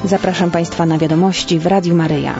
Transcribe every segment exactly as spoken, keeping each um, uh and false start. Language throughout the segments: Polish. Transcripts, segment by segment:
Zapraszam Państwa na wiadomości w Radiu Maryja.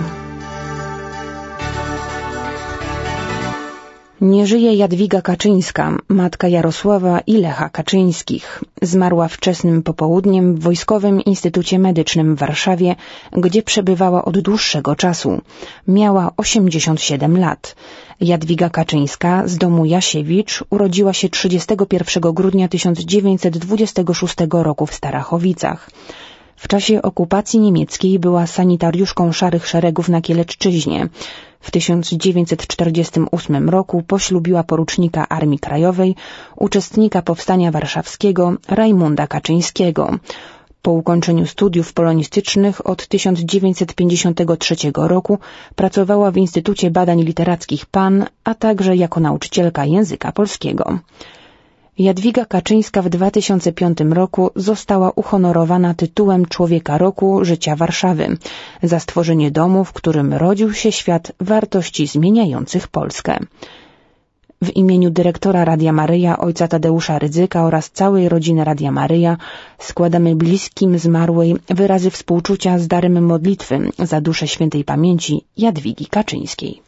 Nie żyje Jadwiga Kaczyńska, matka Jarosława i Lecha Kaczyńskich. Zmarła wczesnym popołudniem w Wojskowym Instytucie Medycznym w Warszawie, gdzie przebywała od dłuższego czasu. Miała osiemdziesiąt siedem lat. Jadwiga Kaczyńska z domu Jasiewicz urodziła się trzydziestego pierwszego grudnia tysiąc dziewięćset dwudziestego szóstego roku w Starachowicach. W czasie okupacji niemieckiej była sanitariuszką Szarych Szeregów na Kieleczczyźnie. W tysiąc dziewięćset czterdziestym ósmym roku poślubiła porucznika Armii Krajowej, uczestnika Powstania Warszawskiego Rajmunda Kaczyńskiego. Po ukończeniu studiów polonistycznych od tysiąc dziewięćset pięćdziesiątego trzeciego roku pracowała w Instytucie Badań Literackich P A N, a także jako nauczycielka języka polskiego. Jadwiga Kaczyńska w dwa tysiące piątym roku została uhonorowana tytułem Człowieka Roku Życia Warszawy za stworzenie domu, w którym rodził się świat wartości zmieniających Polskę. W imieniu dyrektora Radia Maryja, ojca Tadeusza Rydzyka oraz całej rodziny Radia Maryja składamy bliskim zmarłej wyrazy współczucia z darem modlitwy za duszę świętej pamięci Jadwigi Kaczyńskiej.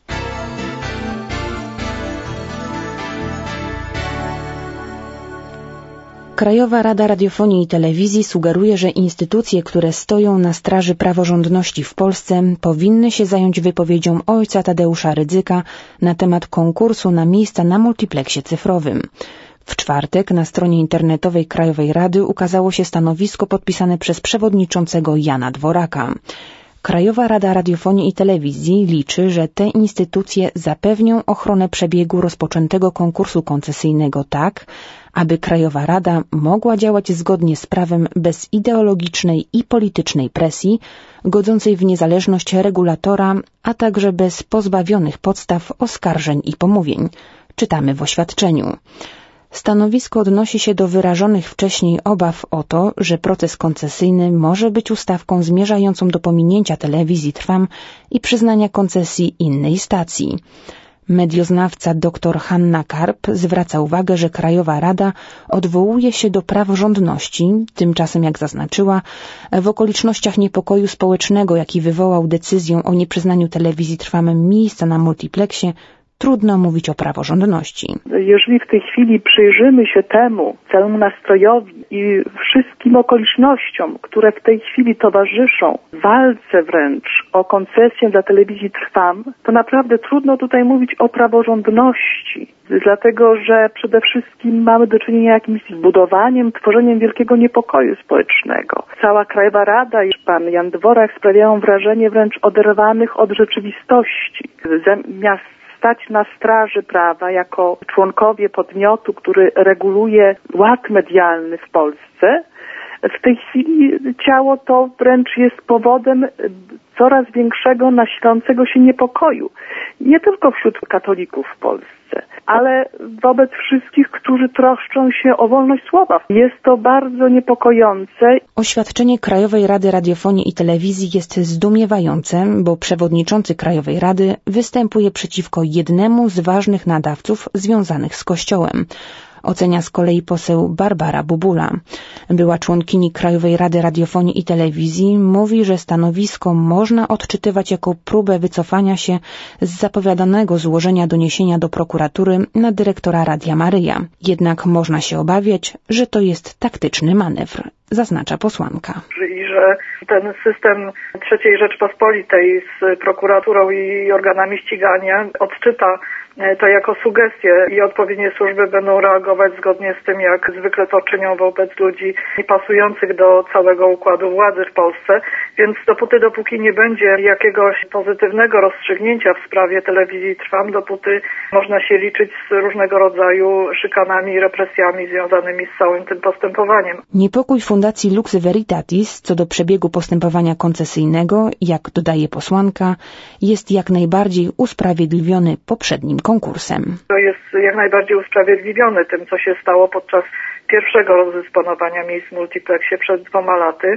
Krajowa Rada Radiofonii i Telewizji sugeruje, że instytucje, które stoją na straży praworządności w Polsce, powinny się zająć wypowiedzią ojca Tadeusza Rydzyka na temat konkursu na miejsca na multipleksie cyfrowym. W czwartek na stronie internetowej Krajowej Rady ukazało się stanowisko podpisane przez przewodniczącego Jana Dworaka. Krajowa Rada Radiofonii i Telewizji liczy, że te instytucje zapewnią ochronę przebiegu rozpoczętego konkursu koncesyjnego tak, aby Krajowa Rada mogła działać zgodnie z prawem bez ideologicznej i politycznej presji, godzącej w niezależność regulatora, a także bez pozbawionych podstaw oskarżeń i pomówień. Czytamy w oświadczeniu. Stanowisko odnosi się do wyrażonych wcześniej obaw o to, że proces koncesyjny może być ustawką zmierzającą do pominięcia telewizji Trwam i przyznania koncesji innej stacji. Medioznawca dr Hanna Karp zwraca uwagę, że Krajowa Rada odwołuje się do praworządności, tymczasem jak zaznaczyła, w okolicznościach niepokoju społecznego, jaki wywołał decyzją o nieprzyznaniu telewizji Trwam miejsca na multipleksie, trudno mówić o praworządności. Jeżeli w tej chwili przyjrzymy się temu całemu nastrojowi i wszystkim okolicznościom, które w tej chwili towarzyszą walce wręcz o koncesję dla telewizji Trwam, to naprawdę trudno tutaj mówić o praworządności, dlatego że przede wszystkim mamy do czynienia z jakimś zbudowaniem, tworzeniem wielkiego niepokoju społecznego. Cała Krajowa Rada i pan Jan Dworak sprawiają wrażenie wręcz oderwanych od rzeczywistości. Zamiast stać na straży prawa jako członkowie podmiotu, który reguluje ład medialny w Polsce, w tej chwili ciało to wręcz jest powodem coraz większego nasilającego się niepokoju. Nie tylko wśród katolików w Polsce, ale wobec wszystkich, którzy troszczą się o wolność słowa. Jest to bardzo niepokojące. Oświadczenie Krajowej Rady Radiofonii i Telewizji jest zdumiewające, bo przewodniczący Krajowej Rady występuje przeciwko jednemu z ważnych nadawców związanych z Kościołem. Ocenia z kolei poseł Barbara Bubula. Była członkini Krajowej Rady Radiofonii i Telewizji, mówi, że stanowisko można odczytywać jako próbę wycofania się z zapowiadanego złożenia doniesienia do prokuratury na dyrektora Radia Maryja. Jednak można się obawiać, że to jest taktyczny manewr, zaznacza posłanka. I że ten system trzeciej Rzeczpospolitej z prokuraturą i organami ścigania odczyta to jako sugestię i odpowiednie służby będą reagować zgodnie z tym, jak zwykle to czynią wobec ludzi niepasujących do całego układu władzy w Polsce. Więc dopóty, dopóki nie będzie jakiegoś pozytywnego rozstrzygnięcia w sprawie telewizji Trwam, dopóty można się liczyć z różnego rodzaju szykanami i represjami związanymi z całym tym postępowaniem. Niepokój Fundacji Lux Veritatis co do przebiegu postępowania koncesyjnego, jak dodaje posłanka, jest jak najbardziej usprawiedliwiony poprzednim konkursem. To jest jak najbardziej usprawiedliwione tym, co się stało podczas pierwszego rozdysponowania miejsc w multipleksie przed dwoma laty.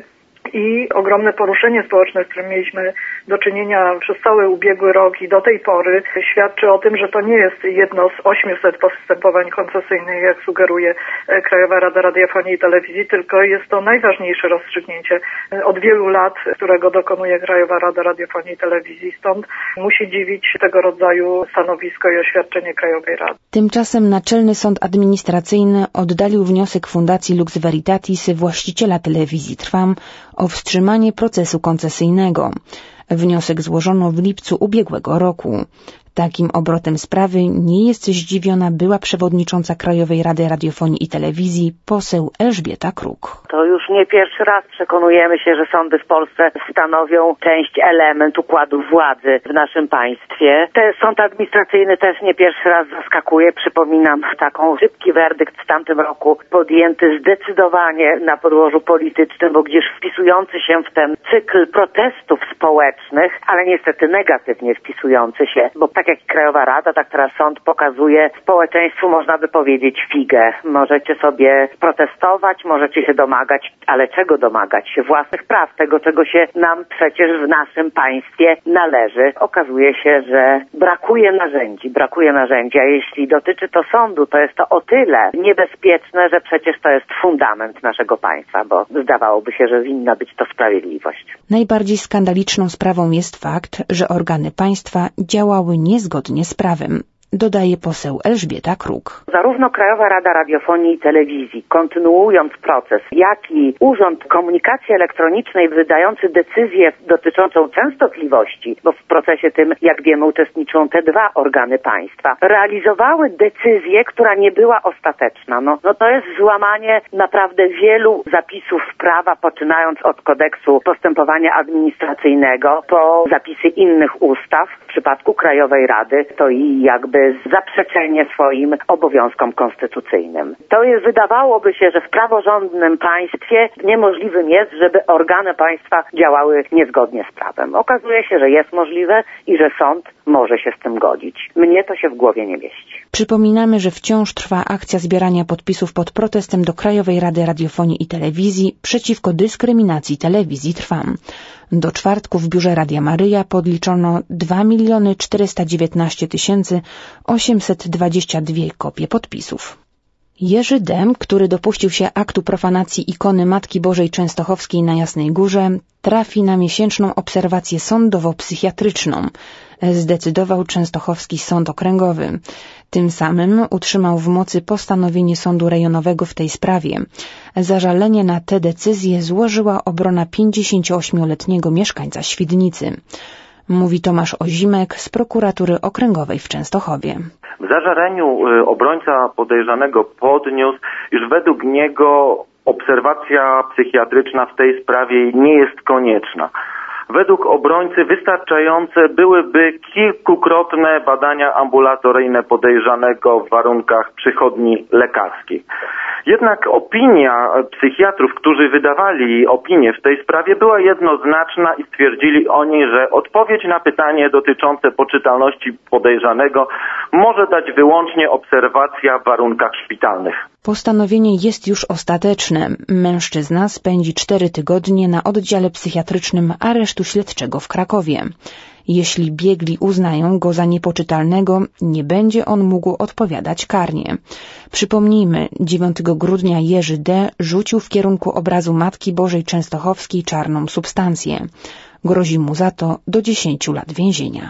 i ogromne poruszenie społeczne, z którym mieliśmy do czynienia przez cały ubiegły rok i do tej pory, świadczy o tym, że to nie jest jedno z ośmiuset postępowań koncesyjnych, jak sugeruje Krajowa Rada Radiofonii i Telewizji, tylko jest to najważniejsze rozstrzygnięcie od wielu lat, którego dokonuje Krajowa Rada Radiofonii i Telewizji. Stąd musi dziwić tego rodzaju stanowisko i oświadczenie Krajowej Rady. Tymczasem Naczelny Sąd Administracyjny oddalił wniosek Fundacji Lux Veritatis, właściciela telewizji Trwam, o wstrzymanie procesu koncesyjnego. Wniosek złożono w lipcu ubiegłego roku. Takim obrotem sprawy nie jest zdziwiona była przewodnicząca Krajowej Rady Radiofonii i Telewizji, poseł Elżbieta Kruk. To już nie pierwszy raz przekonujemy się, że sądy w Polsce stanowią część, element układu władzy w naszym państwie. Ten sąd administracyjny też nie pierwszy raz zaskakuje. Przypominam taką szybki werdykt w tamtym roku, podjęty zdecydowanie na podłożu politycznym, bo gdzieś wpisujący się w ten cykl protestów społecznych, ale niestety negatywnie wpisujący się, bo tak jak Krajowa Rada, tak teraz sąd pokazuje społeczeństwu, można by powiedzieć, figę. Możecie sobie protestować, możecie się domagać, ale czego domagać się? Własnych praw, tego, czego się nam przecież w naszym państwie należy. Okazuje się, że brakuje narzędzi, brakuje narzędzi, a jeśli dotyczy to sądu, to jest to o tyle niebezpieczne, że przecież to jest fundament naszego państwa, bo zdawałoby się, że winna być to sprawiedliwość. Najbardziej skandaliczną sprawą jest fakt, że organy państwa działały niezgodnie z prawem, dodaje poseł Elżbieta Kruk. Zarówno Krajowa Rada Radiofonii i Telewizji, kontynuując proces, jak i Urząd Komunikacji Elektronicznej wydający decyzję dotyczącą częstotliwości, bo w procesie tym, jak wiemy, uczestniczą te dwa organy państwa, realizowały decyzję, która nie była ostateczna. No, no to jest złamanie naprawdę wielu zapisów prawa, poczynając od kodeksu postępowania administracyjnego po zapisy innych ustaw. W przypadku Krajowej Rady to i jakby zaprzeczenie swoim obowiązkom konstytucyjnym. To jest, wydawałoby się, że w praworządnym państwie niemożliwym jest, żeby organy państwa działały niezgodnie z prawem. Okazuje się, że jest możliwe i że sąd może się z tym godzić. Mnie to się w głowie nie mieści. Przypominamy, że wciąż trwa akcja zbierania podpisów pod protestem do Krajowej Rady Radiofonii i Telewizji przeciwko dyskryminacji telewizji Trwam. Do czwartku w biurze Radia Maryja podliczono dwa miliony czterysta dziewiętnaście tysięcy osiemset dwadzieścia dwie kopie podpisów. Jerzy Dęb, który dopuścił się aktu profanacji ikony Matki Bożej Częstochowskiej na Jasnej Górze, trafi na miesięczną obserwację sądowo-psychiatryczną, zdecydował Częstochowski Sąd Okręgowy. Tym samym utrzymał w mocy postanowienie sądu rejonowego w tej sprawie. Zażalenie na tę decyzję złożyła obrona pięćdziesięcioośmioletniego mieszkańca Świdnicy. Mówi Tomasz Ozimek z prokuratury okręgowej w Częstochowie. W zażaleniu obrońca podejrzanego podniósł, iż według niego obserwacja psychiatryczna w tej sprawie nie jest konieczna. Według obrońcy wystarczające byłyby kilkukrotne badania ambulatoryjne podejrzanego w warunkach przychodni lekarskiej. Jednak opinia psychiatrów, którzy wydawali opinię w tej sprawie, była jednoznaczna i stwierdzili oni, że odpowiedź na pytanie dotyczące poczytalności podejrzanego może dać wyłącznie obserwacja w warunkach szpitalnych. Postanowienie jest już ostateczne. Mężczyzna spędzi cztery tygodnie na oddziale psychiatrycznym aresztu śledczego w Krakowie. Jeśli biegli uznają go za niepoczytalnego, nie będzie on mógł odpowiadać karnie. Przypomnijmy, dziewiątego grudnia Jerzy D. rzucił w kierunku obrazu Matki Bożej Częstochowskiej czarną substancję. Grozi mu za to do dziesięciu lat więzienia.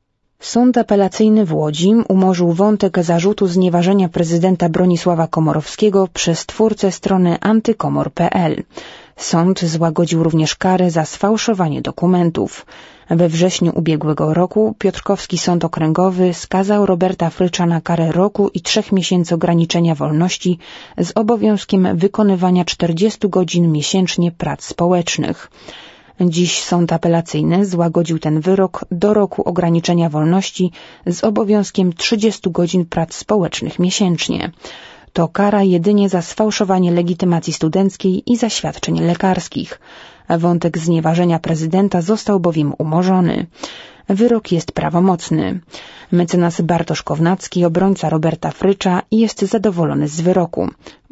Sąd apelacyjny w Łodzi umorzył wątek zarzutu znieważenia prezydenta Bronisława Komorowskiego przez twórcę strony antykomor kropka pe el. Sąd złagodził również karę za sfałszowanie dokumentów. We wrześniu ubiegłego roku Piotrkowski Sąd Okręgowy skazał Roberta Frycza na karę roku i trzech miesięcy ograniczenia wolności z obowiązkiem wykonywania czterdziestu godzin miesięcznie prac społecznych. Dziś sąd apelacyjny złagodził ten wyrok do roku ograniczenia wolności z obowiązkiem trzydziestu godzin prac społecznych miesięcznie. To kara jedynie za sfałszowanie legitymacji studenckiej i zaświadczeń lekarskich. Wątek znieważenia prezydenta został bowiem umorzony. Wyrok jest prawomocny. Mecenas Bartosz Kownacki, obrońca Roberta Frycza, jest zadowolony z wyroku.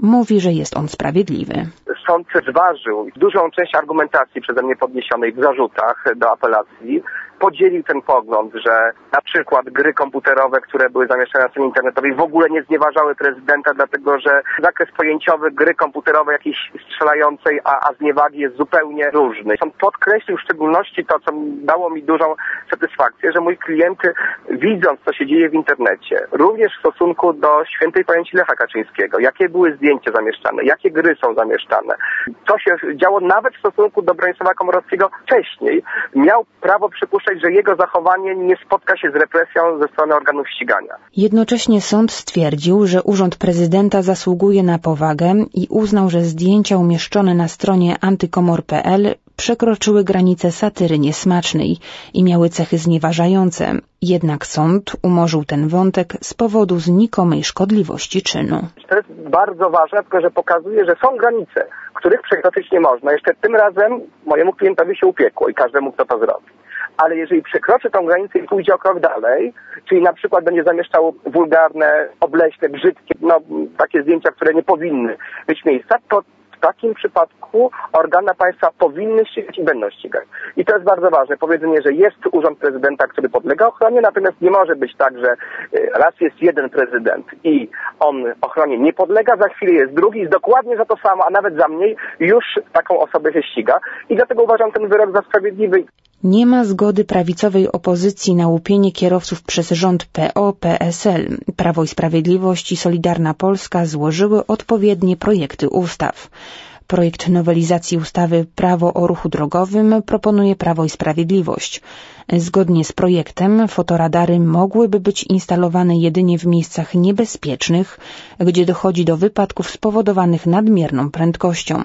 mówi, że jest on sprawiedliwy. Sąd zważył dużą część argumentacji przeze mnie podniesionej w zarzutach do apelacji. Podzielił ten pogląd, że na przykład gry komputerowe, które były zamieszczone na stronie internetowej, w ogóle nie znieważały prezydenta, dlatego że zakres pojęciowy gry komputerowej jakiejś strzelającej, a, a zniewagi jest zupełnie różny. Sąd podkreślił w szczególności to, co dało mi dużą satysfakcję, że mój klient, widząc, co się dzieje w internecie, również w stosunku do świętej pamięci Lecha Kaczyńskiego, jakie były zdjęcia zamieszczane, jakie gry są zamieszczane, co się działo nawet w stosunku do Bronisława Komorowskiego wcześniej, miał prawo przypuszczać, że jego zachowanie nie spotka się z represją ze strony organów ścigania. Jednocześnie sąd stwierdził, że urząd prezydenta zasługuje na powagę i uznał, że zdjęcia umieszczone na stronie antykomor kropka p l przekroczyły granice satyry niesmacznej i miały cechy znieważające. Jednak sąd umorzył ten wątek z powodu znikomej szkodliwości czynu. To jest bardzo ważne, tylko że pokazuje, że są granice, których przekroczyć nie można. Jeszcze tym razem mojemu klientowi się upiekło i każdemu, kto to zrobi. Ale jeżeli przekroczy tą granicę i pójdzie o krok dalej, czyli na przykład będzie zamieszczał wulgarne, obleśne, brzydkie, no takie zdjęcia, które nie powinny mieć miejsca, to w takim przypadku organy państwa powinny ścigać i będą ścigać. I to jest bardzo ważne. Powiedzenie, że jest urząd prezydenta, który podlega ochronie, natomiast nie może być tak, że raz jest jeden prezydent i on ochronie nie podlega, za chwilę jest drugi, jest dokładnie za to samo, a nawet za mniej, już taką osobę się ściga. I dlatego uważam ten wyrok za sprawiedliwy. Nie ma zgody prawicowej opozycji na łupienie kierowców przez rząd P O P S L. Prawo i Sprawiedliwość i Solidarna Polska złożyły odpowiednie projekty ustaw. Projekt nowelizacji ustawy Prawo o ruchu drogowym proponuje Prawo i Sprawiedliwość. Zgodnie z projektem fotoradary mogłyby być instalowane jedynie w miejscach niebezpiecznych, gdzie dochodzi do wypadków spowodowanych nadmierną prędkością.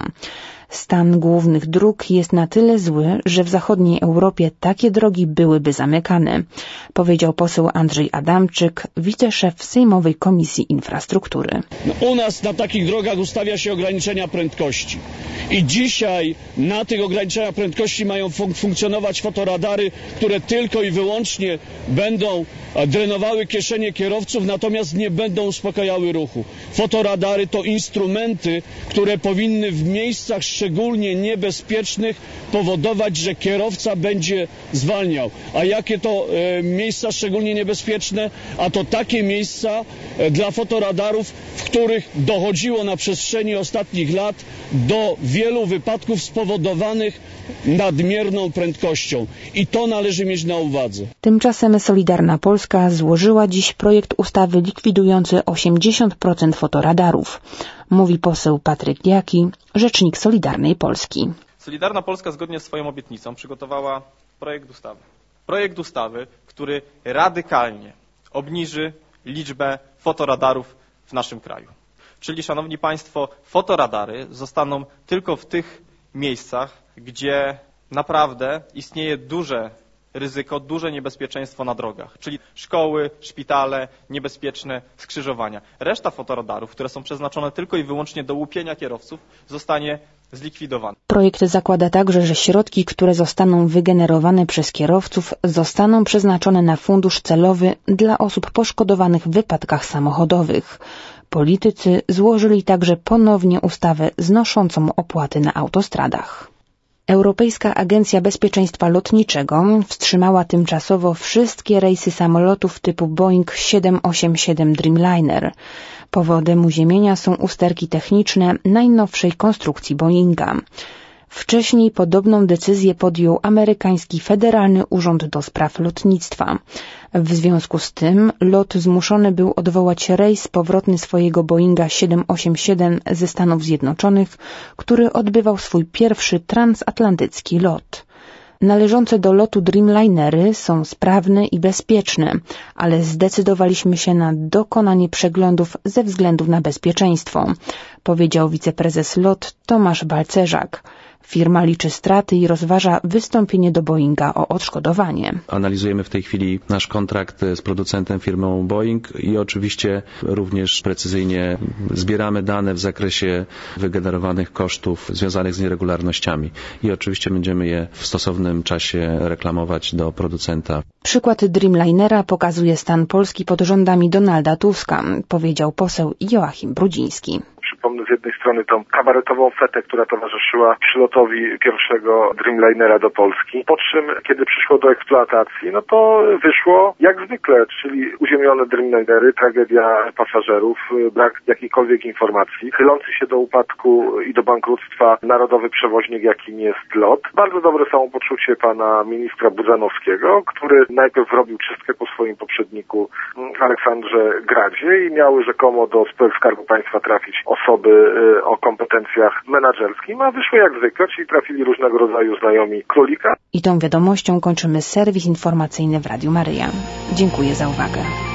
Stan głównych dróg jest na tyle zły, że w zachodniej Europie takie drogi byłyby zamykane, powiedział poseł Andrzej Adamczyk, wiceszef Sejmowej Komisji Infrastruktury. U nas na takich drogach ustawia się ograniczenia prędkości i dzisiaj na tych ograniczeniach prędkości mają fun- funkcjonować fotoradary, które tylko i wyłącznie będą drenowały kieszenie kierowców, natomiast nie będą uspokajały ruchu. Fotoradary to instrumenty, które powinny w miejscach szczególnie niebezpiecznych powodować, że kierowca będzie zwalniał. A jakie to e, miejsca szczególnie niebezpieczne? A to takie miejsca e, dla fotoradarów, w których dochodziło na przestrzeni ostatnich lat do wielu wypadków spowodowanych nadmierną prędkością. I to należy mieć na uwadze. Tymczasem Solidarna Polska złożyła dziś projekt ustawy likwidujący osiemdziesiąt procent fotoradarów. Mówi poseł Patryk Jaki, rzecznik Solidarnej Polski. Solidarna Polska zgodnie z swoją obietnicą przygotowała projekt ustawy. Projekt ustawy, który radykalnie obniży liczbę fotoradarów w naszym kraju. Czyli, szanowni państwo, fotoradary zostaną tylko w tych miejscach, gdzie naprawdę istnieje duże ryzyko, duże niebezpieczeństwo na drogach, czyli szkoły, szpitale, niebezpieczne skrzyżowania. Reszta fotoradarów, które są przeznaczone tylko i wyłącznie do łupienia kierowców, zostanie zlikwidowana. Projekt zakłada także, że środki, które zostaną wygenerowane przez kierowców, zostaną przeznaczone na fundusz celowy dla osób poszkodowanych w wypadkach samochodowych. Politycy złożyli także ponownie ustawę znoszącą opłaty na autostradach. Europejska Agencja Bezpieczeństwa Lotniczego wstrzymała tymczasowo wszystkie rejsy samolotów typu Boeing siedem osiem siedem Dreamliner. Powodem uziemienia są usterki techniczne najnowszej konstrukcji Boeinga. Wcześniej podobną decyzję podjął amerykański Federalny Urząd do Spraw Lotnictwa. W związku z tym LOT zmuszony był odwołać rejs powrotny swojego Boeinga siedem osiem siedem ze Stanów Zjednoczonych, który odbywał swój pierwszy transatlantycki lot. Należące do lotu Dreamlinery są sprawne i bezpieczne, ale zdecydowaliśmy się na dokonanie przeglądów ze względu na bezpieczeństwo, powiedział wiceprezes LOT Tomasz Balcerzak. Firma liczy straty i rozważa wystąpienie do Boeinga o odszkodowanie. Analizujemy w tej chwili nasz kontrakt z producentem firmą Boeing i oczywiście również precyzyjnie zbieramy dane w zakresie wygenerowanych kosztów związanych z nieregularnościami i oczywiście będziemy je w stosownym czasie reklamować do producenta. Przykład Dreamlinera pokazuje stan Polski pod rządami Donalda Tuska, powiedział poseł Joachim Brudziński. Przypomnę z jednej strony tą kabaretową fetę, która towarzyszyła przylotowi pierwszego Dreamlinera do Polski, po czym, kiedy przyszło do eksploatacji, no to wyszło jak zwykle, czyli uziemione Dreamlinery, tragedia pasażerów, brak jakiejkolwiek informacji, chylący się do upadku i do bankructwa narodowy przewoźnik, jakim jest LOT. Bardzo dobre samopoczucie pana ministra Budzanowskiego, który najpierw robił czystkę po swoim poprzedniku Aleksandrze Gradzie i miały rzekomo do spółek Skarbu Państwa trafić osoby o kompetencjach menadżerskich, a wyszło jak zwykle, czyli trafili różnego rodzaju znajomi królika. I tą wiadomością kończymy serwis informacyjny w Radiu Maryja. Dziękuję za uwagę.